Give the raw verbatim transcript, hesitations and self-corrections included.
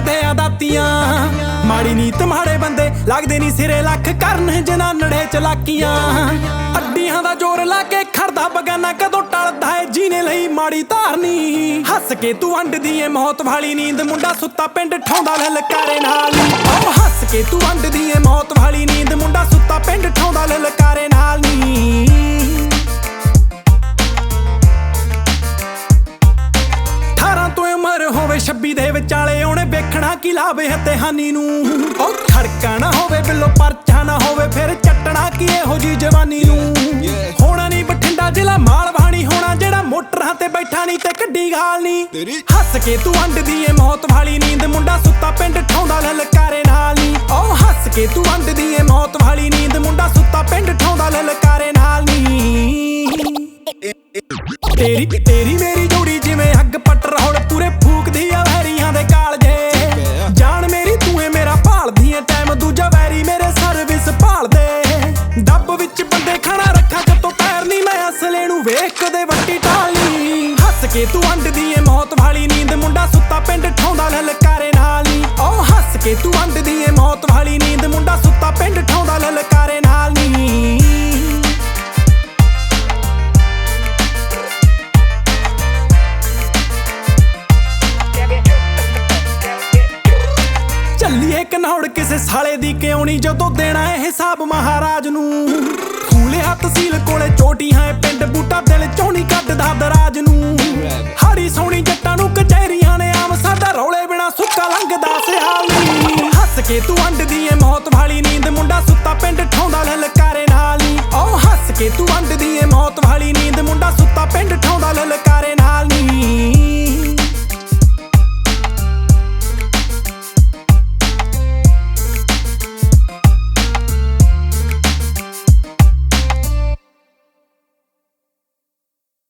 ਵੱਡਿਆਂ ਦਾਤੀਆਂ। ਮਾੜੀ ਨੀਤ ਮਾੜੇ ਬੰਦੇ ਲੱਗਦੇ ਨੀ ਸਿਰੇ ਲੱਖ ਕਰਨ ਜਨਾਨੜੇ ਚਲਾਕੀਆਂ। ਅੱਡੀਆਂ ਦਾ ਜ਼ੋਰ ਲਾ ਕੇ ਖੜਦਾ ਬਗਾਨਾ ਕਦੋਂ ਟਲਦਾ ਏ ਜੀਨੇ ਲਈ ਮਾੜੀ ਧਾਰਨੀ। ਹੱਸ ਕੇ ਤੂੰ ਵੰਡਦੀ ਏ ਮੌਤ ਵਾਲੀ ਨੀਂਦ ਮੁੰਡਾ ਸੁੱਤਾ ਪਿੰਡ ਠਾਉਂਦਾ ਲਲਕਾਰੇ ਨਾਲ ਨੀ। ਓ ਹੱਸ ਕੇ ਤੂੰ ਵੰਡਦੀ ਏ ਮੌਤ ਵਾਲੀ ਨੀਂਦ ਮੁੰਡਾ ਸੁੱਤਾ ਪਿੰਡ ਠਾਉਂਦਾ ਲਲਕਾਰੇ ਨਾਲ ਨੀ। ਹੋਵੇ ਛੱਬੀ ਦੇ ਵਿਚਾਲੇ ਉਹਨੇ ਵੇਖਣਾ ਕੀ ਲਾਵੇ ਹੱਤੇ ਹਾਨੀ ਨੂੰ। ਉਹ ਖੜਕਾ ਨਾ ਹੋਵੇ ਬਿੱਲੋ ਪਰਚਾ ਨਾ ਹੋਵੇ ਫਿਰ ਚੱਟਣਾ ਕੀ ਇਹੋ ਜੀ ਜਵਾਨੀ ਨੂੰ। ਹੋਣਾ ਨੀ ਬਠਿੰਡਾ ਜ਼ਿਲ੍ਹਾ ਮਾਲਵਾਣੀ ਹੋਣਾ ਜਿਹੜਾ ਮੋਟਰਾਂ ਤੇ ਬੈਠਾ ਨੀ ਤੇ ਕੱਢੀ ਗਾਲ ਨੀ। ਹੱਸ ਕੇ ਤੂੰ ਵੰਡਦੀ ਏ ਮੌਤ ਵਾਲੀ ਨੀਂਦ ਮੁੰਡਾ ਸੁੱਤਾ ਪਿੰਡ ਠਾਉਂਦਾ ਲਲਕਾਰੇ ਨਾਲ ਨੀ। ਉਹ ਹੱਸ ਕੇ ਤੂੰ ਵੰਡਦੀ ਏ ਮੌਤ ਵਾਲੀ ਨੀਂਦ ਮੁੰਡਾ ਸੁੱਤਾ ਪਿੰਡ ਠਾਉਂਦਾ ਲਲਕਾਰੇ ਨਾਲ ਨੀ। ਤੇਰੀ ਤੇਰੀ ਮੇਰੀ ਜੋੜੀ ਜਿਵੇਂ ਅੱਗ ਪੱਟ ਰੌਲ ਪੂਰੇ ਫੂਕਦੀ ਆ ਵੈਰੀਆਂ ਦੇ ਕਾਲਜੇ। ਜਾਨ ਮੇਰੀ ਤੂੰ ਏ ਮੇਰਾ ਭਾਲਦੀ ਏ ਟਾਈਮ ਦੂਜਾ ਵੈਰੀ ਮੇਰੇ ਸਰਵਿਸ ਭਾਲਦੇ। ਡੱਬ ਵਿੱਚ ਬੰਦੇ ਖਾਣਾ ਰੱਖਾਂ ਕਿਤੋਂ ਪੈਰ ਨੀ ਮੈਂ ਅਸਲੇ ਨੂੰ ਵੇਖ ਕਦੇ ਵੱਟੀ ਟਾਲੀ। ਹੱਸ ਕੇ ਤੂੰ ਵੰਡਦੀ ਏ ਮੌਤ ਵਾਲੀ ਨੀਂਦ ਮੁੰਡਾ ਸੁੱਤਾ ਪਿੰਡ ਠਾਉਂਦਾ ਲਲਕਾਰੇ ਨਾਲ ਨੀ। ਓ ਹੱਸ ਕੇ ਤੂੰ ਵੰਡਦੀ ਏ ਮੌਤ ਵਾਲੀ ਨੀਂਦ ਮੁੰਡਾ ਸੁੱਤਾ ਪਿੰਡ ਠਾਉਂਦਾ ਲਲਕਾਰੇ ਨਾਲ ਨੀ। ਚੱਲੀਏ ਕਨੌੜ ਕਿਸੇ ਸਾਲੇ ਦੀ ਕਿਉਂ ਨੀ ਜਦੋਂ ਦੇਣਾ ਇਹ ਹਿਸਾਬ ਮਹਾਰਾਜ ਨੂੰ। ਖੂਲਿਆ ਤਹਿਸੀਲ ਕੋਲੇ ਚੋਟੀਆਂ ਏ ਪਿੰਡ ਬੂਟਾ ਦਿਲ ਚੋਂ ਨੀ ਕੱਢਦਾ ਦਰਾਜ ਨੂੰ। ਹਾੜੀ ਸੋਹਣੀ ਜੱਟਾਂ ਨੂੰ ਕਚਹਿਰੀਆਂ ਨੇ ਆਮ ਸਾਡਾ ਰੌਲੇ ਬਿਨਾ ਸੁੱਕਾ ਲੰਘਦਾ ਸਿਆਲ ਨੀ। ਹੱਸ ਕੇ ਤੂੰ ਵੰਡਦੀ ਏ ਮੌਤ ਵਾਲੀ ਨੀਂਦ ਮੁੰਡਾ ਸੁੱਤਾ ਪਿੰਡ ਠਾਉਂਦਾ ਲਲਕਾਰੇ